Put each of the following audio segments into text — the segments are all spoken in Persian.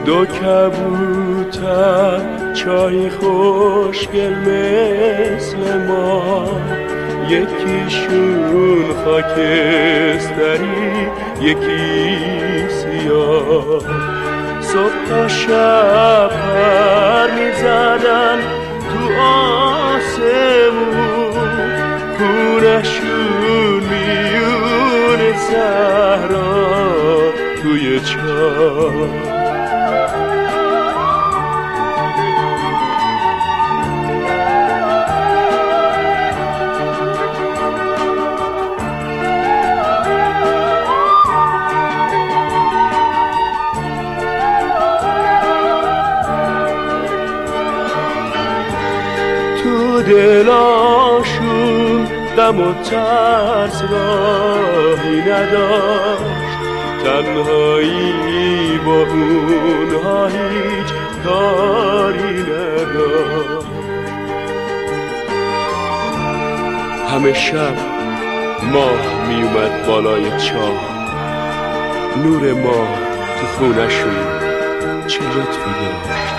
دو کبوتر چای خوشگل مثل ما، یکیشون خاکستری یکی سیاه. صبح تا شب پر میزدن تو آسمون، خونشون میون صحرا توی چاه. تو دلاشون غم و ترس راهی نداشت، تنهایی با اونها هیچ کاری نداشت. همه شب ماه می اومد بالای چاه، نور ماه تو خونشون چه لطفی داشت.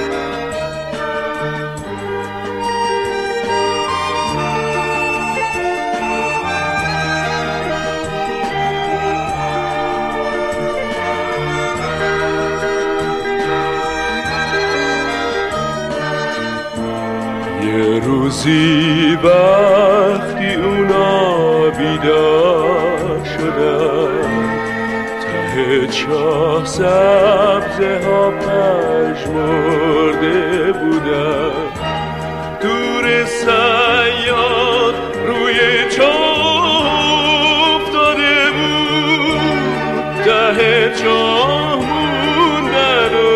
یه روزی وقتی اونا بیدار شدن، ته چاه سبزه ها پژمرده بودن. دور صیاد روی چاه افتاده بود، ته چاه موندن و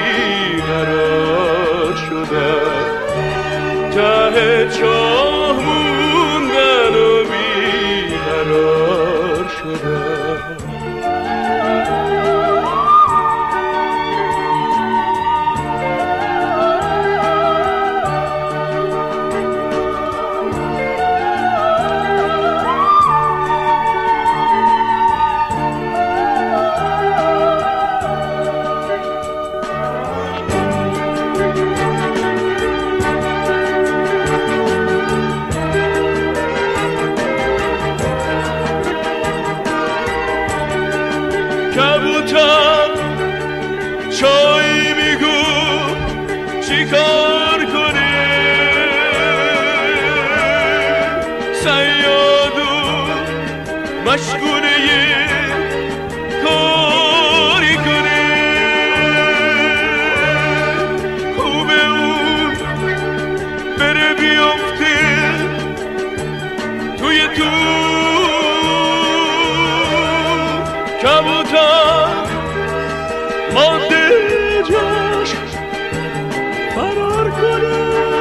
بیقرار شدن، ته چاه موندن و بیقرار شدن. کبوتر چای میگو چی کار کنه، صیادو مشغوله یه کاری کنه. خوبه اون بره بیفته توی تو. کبوتر ماده جاش فرار کنه.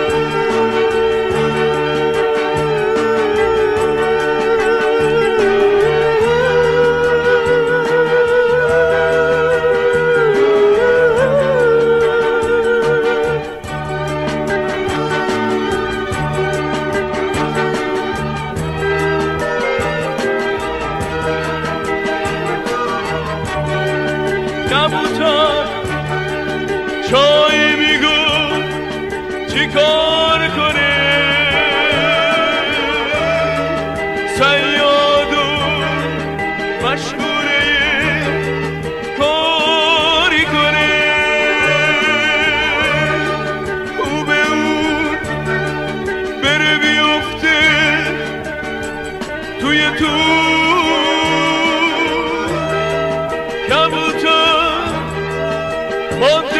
کبوتر چای میگو چی کار کنه، صیادو مشغوله کاری کنه. خوبه اون بره بیفته توی تو. کبوتر